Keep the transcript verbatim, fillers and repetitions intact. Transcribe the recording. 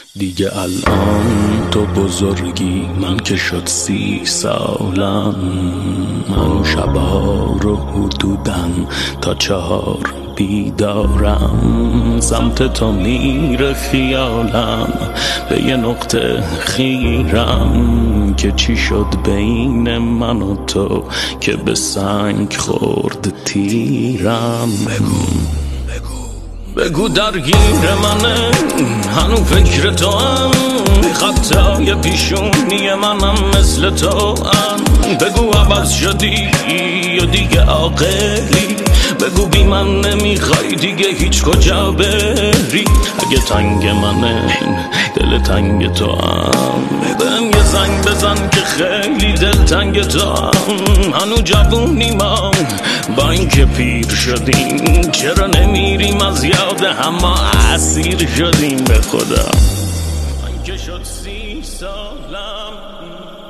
دیگه الان تو بزرگی، من که شد سی سالم. من شبها رو حدودن تا چهار بیدارم، سمت تو میره خیالم به یه نقطه خیرم، که چی شد بین من و تو که به سنگ خورد تیرم. بگو درگیر منه، هنو فکر تو هم، خطای پیشونی منم مثل تو هم. بگو عوض شدی یا دیگه عاقلی، بگو بی من نمیخوای دیگه هیچ کجا بری. اگه تنگ منه دل تنگ تو هم، بهم یه زنگ بزن که خیلی دل تنگ تو هم. هنو جوونی ما با این که پیر شدیم، چرا نمیریم از یاد همه اسیر شدیم. به خدا من که شد سی سالم.